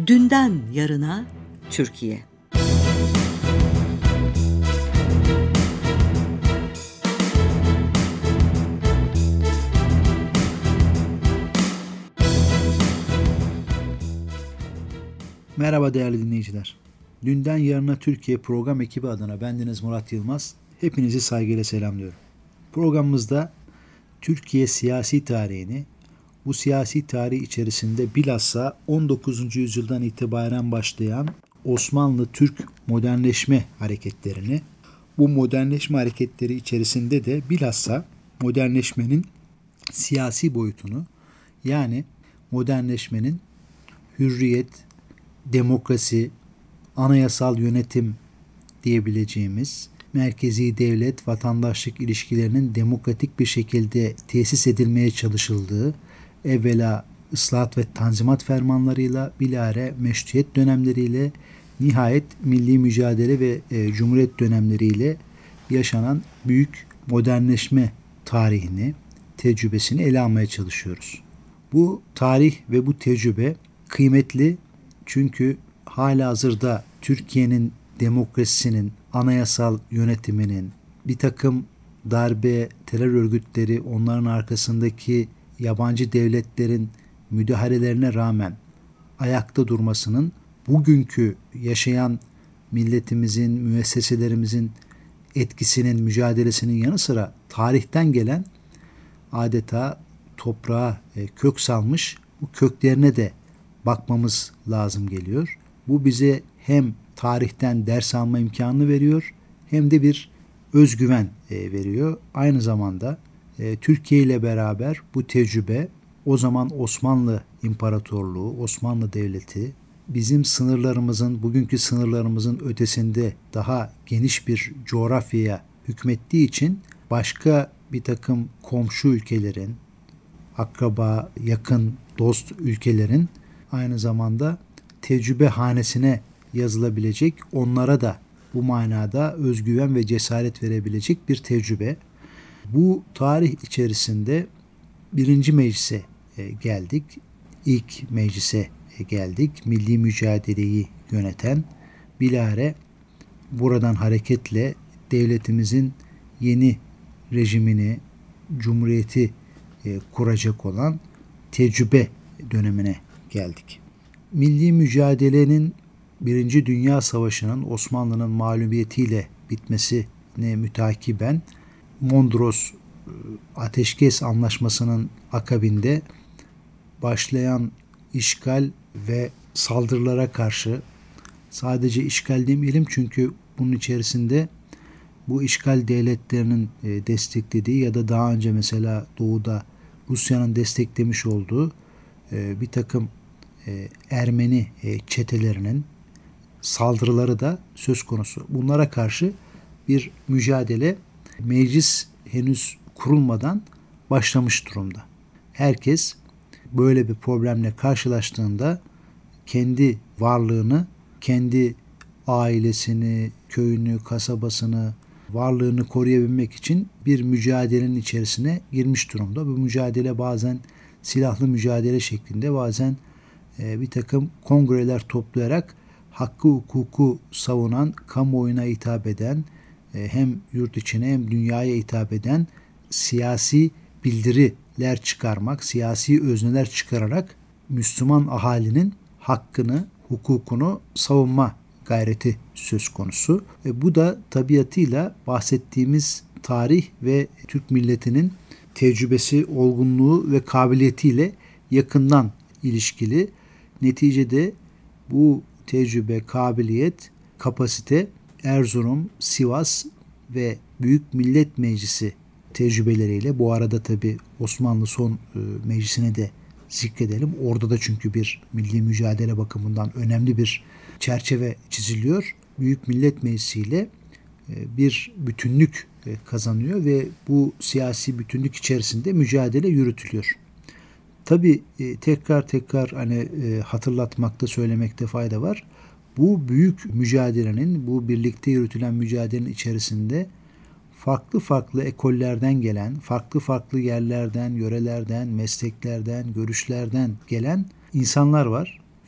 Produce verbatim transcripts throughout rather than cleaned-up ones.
Dünden yarına Türkiye. Merhaba değerli dinleyiciler. Dünden Yarına Türkiye program ekibi adına bendeniz Murat Yılmaz. Hepinizi saygıyla selamlıyorum. Programımızda Türkiye siyasi tarihini, bu siyasi tarih içerisinde bilhassa on dokuzuncu yüzyıldan itibaren başlayan Osmanlı-Türk modernleşme hareketlerini, bu modernleşme hareketleri içerisinde de bilhassa modernleşmenin siyasi boyutunu, yani modernleşmenin hürriyet, demokrasi, anayasal yönetim diyebileceğimiz merkezi devlet vatandaşlık ilişkilerinin demokratik bir şekilde tesis edilmeye çalışıldığı, evvela ıslahat ve tanzimat fermanlarıyla, bilahare meşrutiyet dönemleriyle, nihayet milli mücadele ve e, cumhuriyet dönemleriyle yaşanan büyük modernleşme tarihini, tecrübesini ele almaya çalışıyoruz. Bu tarih ve bu tecrübe kıymetli, çünkü halihazırda Türkiye'nin demokrasisinin, anayasal yönetiminin, bir takım darbe, terör örgütleri, onların arkasındaki yabancı devletlerin müdahalelerine rağmen ayakta durmasının, bugünkü yaşayan milletimizin, müesseselerimizin etkisinin, mücadelesinin yanı sıra tarihten gelen adeta toprağa kök salmış bu köklerine de bakmamız lazım geliyor. Bu bize hem tarihten ders alma imkanını veriyor, hem de bir özgüven veriyor. Aynı zamanda Türkiye ile beraber bu tecrübe, o zaman Osmanlı İmparatorluğu, Osmanlı Devleti, bizim sınırlarımızın, bugünkü sınırlarımızın ötesinde daha geniş bir coğrafyaya hükmettiği için başka bir takım komşu ülkelerin, akraba, yakın, dost ülkelerin aynı zamanda tecrübe hanesine yazılabilecek, onlara da bu manada özgüven ve cesaret verebilecek bir tecrübe. Bu tarih içerisinde birinci meclise geldik. İlk meclise geldik. Milli mücadeleyi yöneten, bilahare buradan hareketle devletimizin yeni rejimini, cumhuriyeti kuracak olan tecrübe dönemine geldik. Milli mücadelenin Birinci Dünya Savaşı'nın Osmanlı'nın mağlubiyetiyle bitmesine mütakiben Mondros Ateşkes Anlaşması'nın akabinde başlayan işgal ve saldırılara karşı, sadece işgal demeyelim çünkü bunun içerisinde bu işgal devletlerinin desteklediği ya da daha önce mesela Doğu'da Rusya'nın desteklemiş olduğu bir takım Ermeni çetelerinin saldırıları da söz konusu. Bunlara karşı bir mücadele meclis henüz kurulmadan başlamış durumda. Herkes böyle bir problemle karşılaştığında kendi varlığını, kendi ailesini, köyünü, kasabasını, varlığını koruyabilmek için bir mücadelenin içerisine girmiş durumda. Bu mücadele bazen silahlı mücadele şeklinde, bazen bir takım kongreler toplayarak hakkı hukuku savunan, kamuoyuna hitap eden, hem yurt içine hem dünyaya hitap eden siyasi bildiriler çıkarmak, siyasi özneler çıkararak Müslüman ahalinin hakkını, hukukunu savunma gayreti söz konusu. E bu da tabiatıyla bahsettiğimiz tarih ve Türk milletinin tecrübesi, olgunluğu ve kabiliyetiyle yakından ilişkili. Neticede bu tecrübe, kabiliyet, kapasite Erzurum, Sivas ve Büyük Millet Meclisi tecrübeleriyle, bu arada tabi Osmanlı son e, meclisine de zikredelim. Orada da çünkü bir milli mücadele bakımından önemli bir çerçeve çiziliyor. Büyük Millet Meclisi ile e, bir bütünlük e, kazanıyor ve bu siyasi bütünlük içerisinde mücadele yürütülüyor. Tabii e, tekrar tekrar hani e, hatırlatmakta, söylemekte fayda var. Bu büyük mücadelenin, bu birlikte yürütülen mücadelenin içerisinde farklı farklı ekollerden gelen, farklı farklı yerlerden, yörelerden, mesleklerden, görüşlerden gelen insanlar var.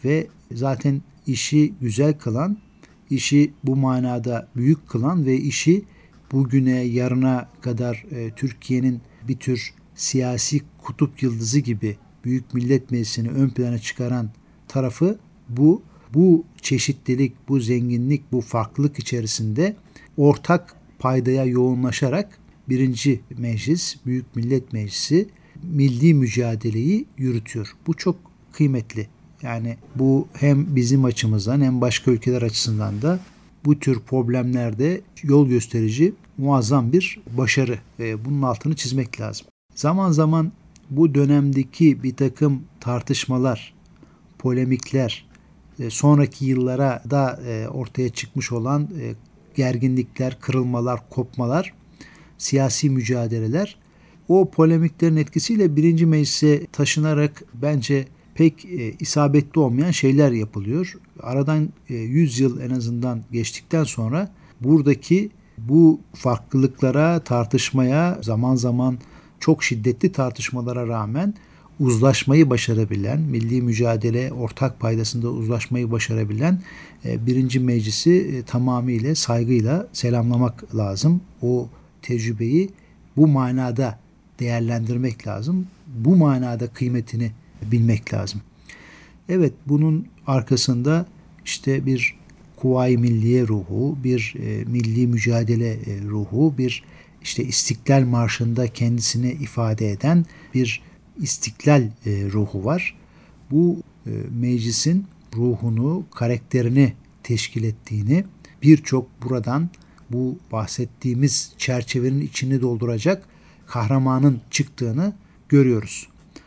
ve zaten işi güzel kılan, işi bu manada büyük kılan ve işi bugüne, yarına kadar e, Türkiye'nin bir tür siyasi kutup yıldızı gibi Büyük Millet Meclisi'ni ön plana çıkaran tarafı bu. Bu çeşitlilik, bu zenginlik, bu farklılık içerisinde ortak paydaya yoğunlaşarak birinci meclis, Büyük Millet Meclisi milli mücadeleyi yürütüyor. Bu çok kıymetli. Yani bu hem bizim açımızdan hem başka ülkeler açısından da bu tür problemlerde yol gösterici muazzam bir başarı. Bunun altını çizmek lazım. Zaman zaman bu dönemdeki bir takım tartışmalar, polemikler, sonraki yıllara da ortaya çıkmış olan gerginlikler, kırılmalar, kopmalar, siyasi mücadeleler o polemiklerin etkisiyle birinci meclise taşınarak bence pek e, isabetli olmayan şeyler yapılıyor. Aradan e, yüz yıl en azından geçtikten sonra buradaki bu farklılıklara, tartışmaya, zaman zaman çok şiddetli tartışmalara rağmen uzlaşmayı başarabilen, milli mücadele ortak paydasında uzlaşmayı başarabilen e, birinci meclisi e, tamamıyla saygıyla selamlamak lazım. O tecrübeyi bu manada değerlendirmek lazım. Bu manada kıymetini bilmek lazım. Evet, bunun arkasında işte bir Kuvayi Milliye ruhu, bir e, milli mücadele e, ruhu, bir işte İstiklal Marşı'nda kendisini ifade eden bir istiklal e, ruhu var. Bu e, meclisin ruhunu, karakterini teşkil ettiğini, birçok buradan bu bahsettiğimiz çerçevenin içini dolduracak kahramanın çıktığını görüyoruz.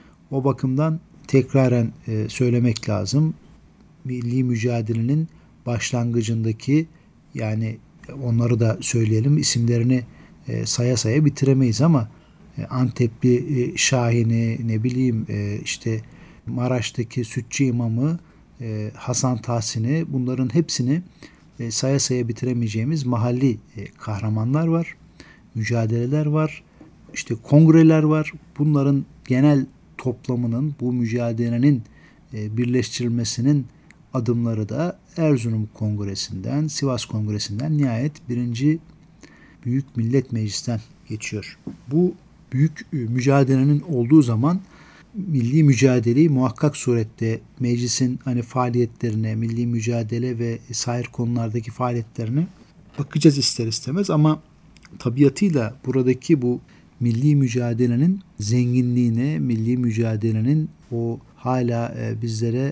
O bakımdan tekraren e, söylemek lazım. Milli mücadelenin başlangıcındaki, yani onları da söyleyelim, isimlerini e, saya saya bitiremeyiz ama e, Antepli e, Şahin'i, ne bileyim e, işte Maraş'taki Sütçü İmamı, e, Hasan Tahsin'i, bunların hepsini e, saya saya bitiremeyeceğimiz mahalli e, kahramanlar var, mücadeleler var, işte kongreler var. Bunların genel toplamının, bu mücadelenin e, birleştirilmesinin adımları da Erzurum Kongresi'nden, Sivas Kongresi'nden, nihayet birinci Büyük Millet Meclisi'nden geçiyor. Bu büyük mücadelenin olduğu zaman milli mücadeleyi muhakkak surette meclisin hani faaliyetlerine, milli mücadele ve sair konulardaki faaliyetlerine bakacağız ister istemez ama tabiatıyla buradaki bu milli mücadelenin zenginliğine, milli mücadelenin o hala bizlere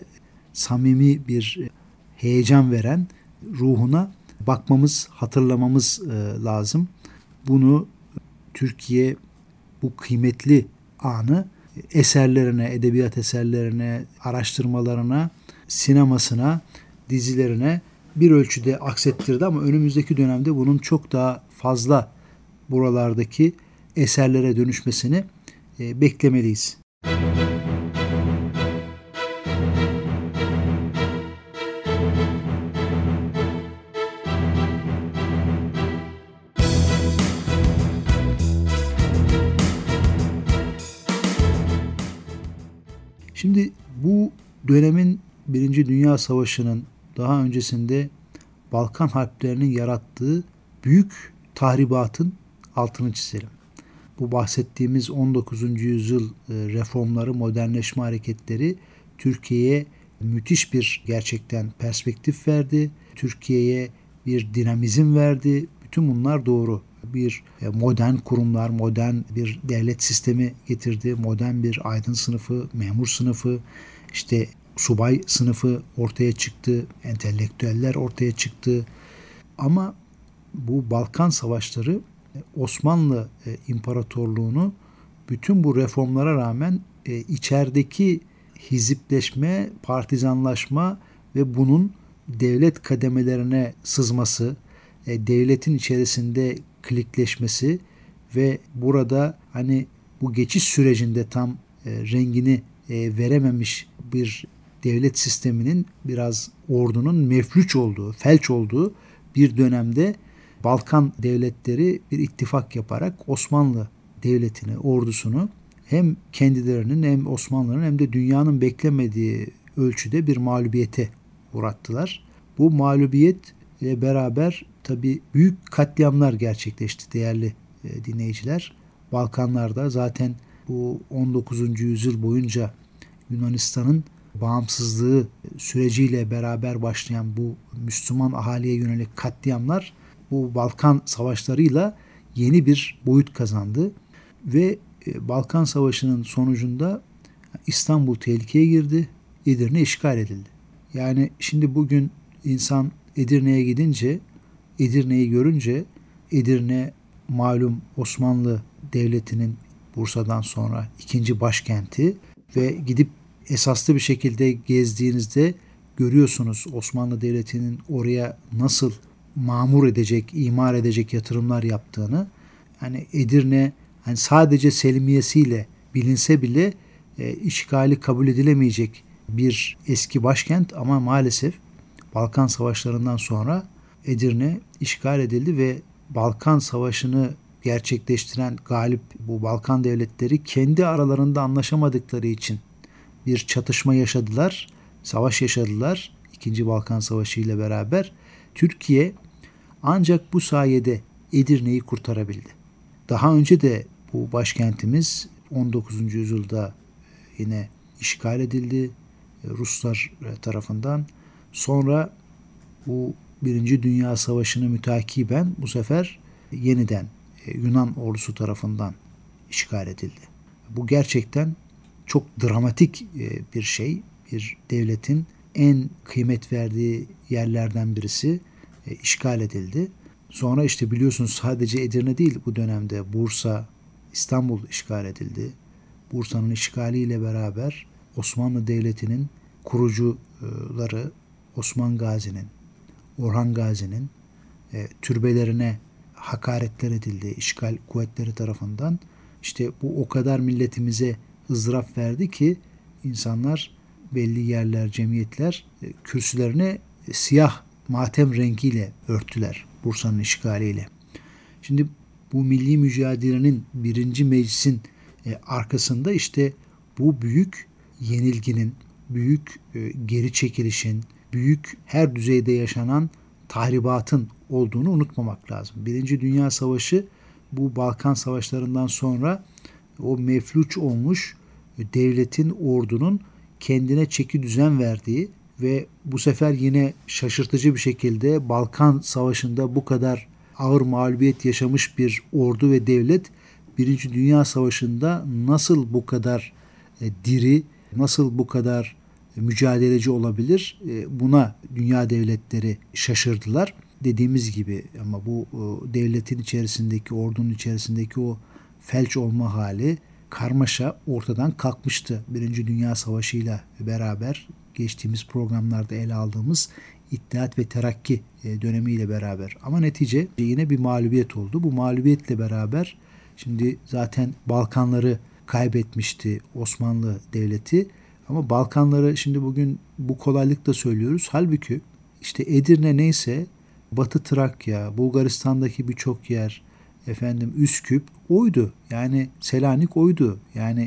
samimi bir heyecan veren ruhuna bakmamız, hatırlamamız lazım. Bunu Türkiye bu kıymetli anı eserlerine, edebiyat eserlerine, araştırmalarına, sinemasına, dizilerine bir ölçüde aksettirdi ama önümüzdeki dönemde bunun çok daha fazla buralardaki eserlere dönüşmesini e, beklemeliyiz. Şimdi bu dönemin Birinci Dünya Savaşı'nın daha öncesinde Balkan Harplerinin yarattığı büyük tahribatın altını çizelim. Bu bahsettiğimiz on dokuzuncu yüzyıl reformları, modernleşme hareketleri Türkiye'ye müthiş bir gerçekten perspektif verdi. Türkiye'ye bir dinamizm verdi. Bütün bunlar doğru. Bir modern kurumlar, modern bir devlet sistemi getirdi. Modern bir aydın sınıfı, memur sınıfı, işte subay sınıfı ortaya çıktı. Entelektüeller ortaya çıktı. Ama bu Balkan Savaşları Osmanlı İmparatorluğu'nu bütün bu reformlara rağmen içerideki hizipleşme, partizanlaşma ve bunun devlet kademelerine sızması, devletin içerisinde klikleşmesi ve burada hani bu geçiş sürecinde tam rengini verememiş bir devlet sisteminin, biraz ordunun meflüç olduğu, felç olduğu bir dönemde Balkan devletleri bir ittifak yaparak Osmanlı Devleti'ni, ordusunu hem kendilerinin hem Osmanlı'nın hem de dünyanın beklemediği ölçüde bir mağlubiyete uğrattılar. Bu mağlubiyet ile beraber tabii büyük katliamlar gerçekleşti değerli e, dinleyiciler. Balkanlarda zaten bu on dokuzuncu yüzyıl boyunca Yunanistan'ın bağımsızlığı süreciyle beraber başlayan bu Müslüman ahaliye yönelik katliamlar bu Balkan savaşlarıyla yeni bir boyut kazandı ve Balkan Savaşı'nın sonucunda İstanbul tehlikeye girdi, Edirne işgal edildi. Yani şimdi bugün insan Edirne'ye gidince, Edirne'yi görünce, Edirne malum Osmanlı Devleti'nin Bursa'dan sonra ikinci başkenti ve gidip esaslı bir şekilde gezdiğinizde görüyorsunuz Osmanlı Devleti'nin oraya nasıl mamur edecek, imar edecek yatırımlar yaptığını. Yani Edirne yani sadece Selimiyesiyle bilinse bile e, işgali kabul edilemeyecek bir eski başkent ama maalesef Balkan Savaşları'ndan sonra Edirne işgal edildi ve Balkan Savaşı'nı gerçekleştiren galip bu Balkan devletleri kendi aralarında anlaşamadıkları için bir çatışma yaşadılar, savaş yaşadılar. İkinci Balkan Savaşı ile beraber Türkiye ancak bu sayede Edirne'yi kurtarabildi. Daha önce de bu başkentimiz on dokuzuncu yüzyılda yine işgal edildi Ruslar tarafından. Sonra bu Birinci Dünya Savaşı'nı mütakiben bu sefer yeniden Yunan ordusu tarafından işgal edildi. Bu gerçekten çok dramatik bir şey. Bir devletin en kıymet verdiği yerlerden birisi işgal edildi. Sonra işte biliyorsunuz sadece Edirne değil bu dönemde Bursa, İstanbul işgal edildi. Bursa'nın işgaliyle beraber Osmanlı Devleti'nin kurucuları Osman Gazi'nin, Orhan Gazi'nin e, türbelerine hakaretler edildi işgal kuvvetleri tarafından. İşte bu o kadar milletimize ızdırap verdi ki insanlar belli yerler, cemiyetler e, kürsülerine e, siyah matem rengiyle örttüler Bursa'nın işgaliyle. Şimdi bu milli mücadelenin birinci meclisin e, arkasında işte bu büyük yenilginin, büyük e, geri çekilişin, büyük her düzeyde yaşanan tahribatın olduğunu unutmamak lazım. Birinci Dünya Savaşı bu Balkan Savaşlarından sonra o mefluç olmuş devletin, ordunun kendine çeki düzen verdiği ve bu sefer yine şaşırtıcı bir şekilde Balkan Savaşı'nda bu kadar ağır mağlubiyet yaşamış bir ordu ve devlet Birinci Dünya Savaşı'nda nasıl bu kadar diri, nasıl bu kadar mücadeleci olabilir? Buna dünya devletleri şaşırdılar. Dediğimiz gibi ama bu devletin içerisindeki, ordunun içerisindeki o felç olma hali, karmaşa ortadan kalkmıştı. Birinci Dünya Savaşı ile beraber geçtiğimiz programlarda ele aldığımız İttihat ve Terakki dönemiyle beraber. Ama netice yine bir mağlubiyet oldu. Bu mağlubiyetle beraber şimdi zaten Balkanları kaybetmişti Osmanlı Devleti. Ama Balkanları şimdi bugün bu kolaylıkla söylüyoruz. Halbuki işte Edirne neyse Batı Trakya, Bulgaristan'daki birçok yer, efendim Üsküp oydu. Yani Selanik oydu. Yani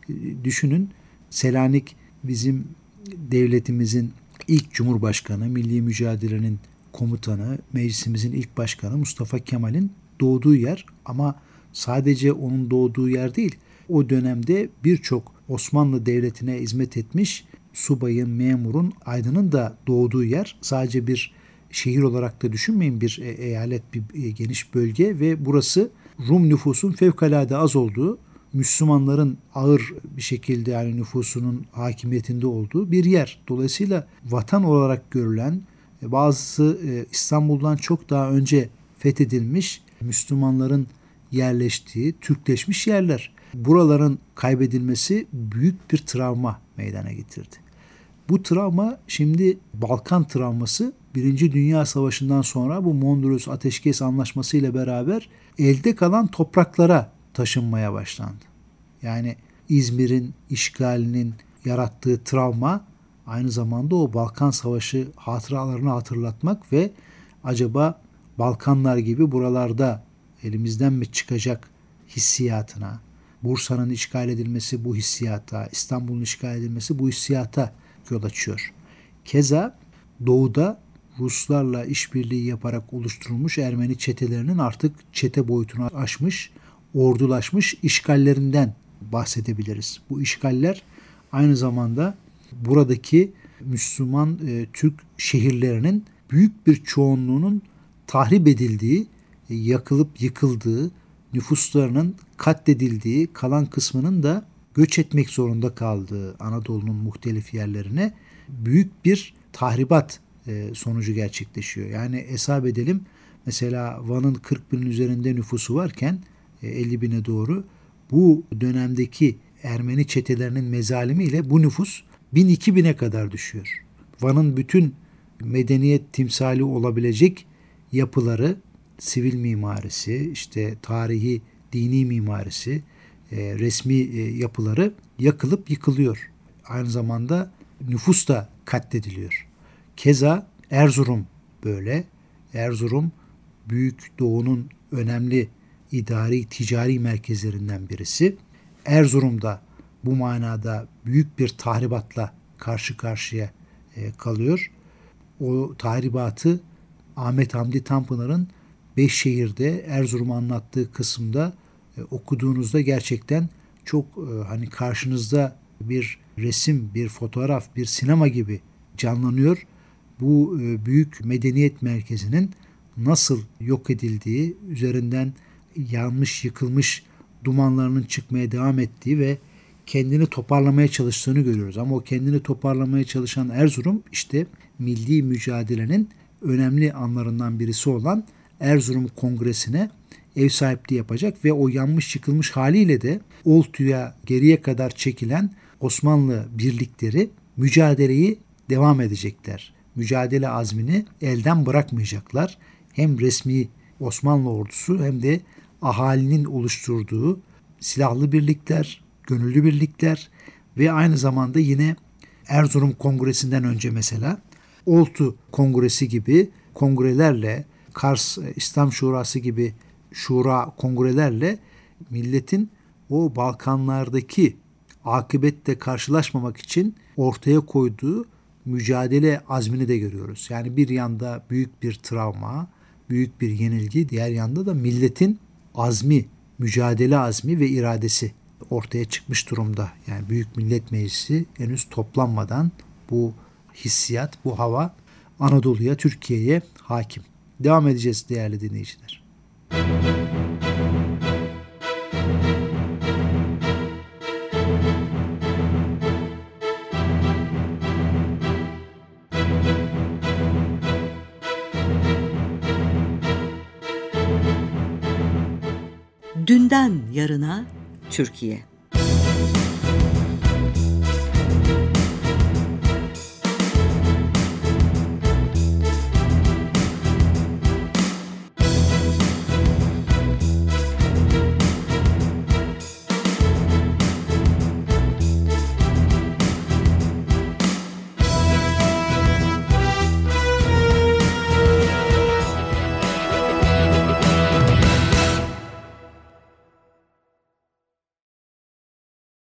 düşünün Selanik bizim devletimizin ilk Cumhurbaşkanı, milli mücadelenin komutanı, meclisimizin ilk başkanı Mustafa Kemal'in doğduğu yer ama sadece onun doğduğu yer değil. O dönemde birçok Osmanlı Devleti'ne hizmet etmiş subayın, memurun, aydının da doğduğu yer. Sadece bir şehir olarak da düşünmeyin, bir eyalet, bir geniş bölge ve burası Rum nüfusun fevkalade az olduğu, Müslümanların ağır bir şekilde yani nüfusunun hakimiyetinde olduğu bir yer. Dolayısıyla vatan olarak görülen, bazısı İstanbul'dan çok daha önce fethedilmiş Müslümanların yerleştiği, Türkleşmiş yerler. Buraların kaybedilmesi büyük bir travma meydana getirdi. Bu travma şimdi Balkan travması Birinci Dünya Savaşı'ndan sonra bu Mondros Ateşkes Anlaşması ile beraber elde kalan topraklara taşınmaya başlandı. Yani İzmir'in işgalinin yarattığı travma aynı zamanda o Balkan Savaşı hatıralarını hatırlatmak ve acaba Balkanlar gibi buralarda elimizden mi çıkacak hissiyatına, Bursa'nın işgal edilmesi bu hissiyata, İstanbul'un işgal edilmesi bu hissiyata yol açıyor. Keza doğuda Ruslarla işbirliği yaparak oluşturulmuş Ermeni çetelerinin artık çete boyutunu aşmış, ordulaşmış işgallerinden bahsedebiliriz. Bu işgaller aynı zamanda buradaki Müslüman e, Türk şehirlerinin büyük bir çoğunluğunun tahrip edildiği, e, yakılıp yıkıldığı, nüfuslarının katledildiği, kalan kısmının da göç etmek zorunda kaldığı Anadolu'nun muhtelif yerlerine büyük bir tahribat e, sonucu gerçekleşiyor. Yani hesap edelim, mesela Van'ın kırk binin üzerinde nüfusu varken e, elli bine doğru bu dönemdeki Ermeni çetelerinin mezalimiyle bu nüfus bin iki bine kadar düşüyor. Van'ın bütün medeniyet timsali olabilecek yapıları, sivil mimarisi, işte tarihi, dini mimarisi, e, resmi e, yapıları yakılıp yıkılıyor. Aynı zamanda nüfus da katlediliyor. Keza Erzurum böyle. Erzurum Büyük Doğu'nun önemli idari, ticari merkezlerinden birisi. Erzurum'da bu manada büyük bir tahribatla karşı karşıya e, kalıyor. O tahribatı Ahmet Hamdi Tanpınar'ın Beş Şehir'de Erzurum'u anlattığı kısımda e, okuduğunuzda gerçekten çok e, hani karşınızda bir resim, bir fotoğraf, bir sinema gibi canlanıyor. Bu e, büyük medeniyet merkezinin nasıl yok edildiği, üzerinden yanmış, yıkılmış dumanlarının çıkmaya devam ettiği ve kendini toparlamaya çalıştığını görüyoruz. Ama o kendini toparlamaya çalışan Erzurum işte milli mücadelenin önemli anlarından birisi olan Erzurum Kongresi'ne ev sahipliği yapacak ve o yanmış yıkılmış haliyle de Oltu'ya geriye kadar çekilen Osmanlı birlikleri mücadeleyi devam edecekler. Mücadele azmini elden bırakmayacaklar. Hem resmi Osmanlı ordusu hem de ahalinin oluşturduğu silahlı birlikler, gönüllü birlikler ve aynı zamanda yine Erzurum Kongresi'nden önce mesela Oltu Kongresi gibi kongrelerle, Kars İslam Şurası gibi şura kongrelerle milletin o Balkanlardaki akıbetle karşılaşmamak için ortaya koyduğu mücadele azmini de görüyoruz. Yani bir yanda büyük bir travma, büyük bir yenilgi, diğer yanda da milletin azmi, mücadele azmi ve iradesi ortaya çıkmış durumda. Yani Büyük Millet Meclisi henüz toplanmadan bu hissiyat, bu hava Anadolu'ya, Türkiye'ye hakim. Devam edeceğiz değerli dinleyiciler. Dünden yarına Türkiye.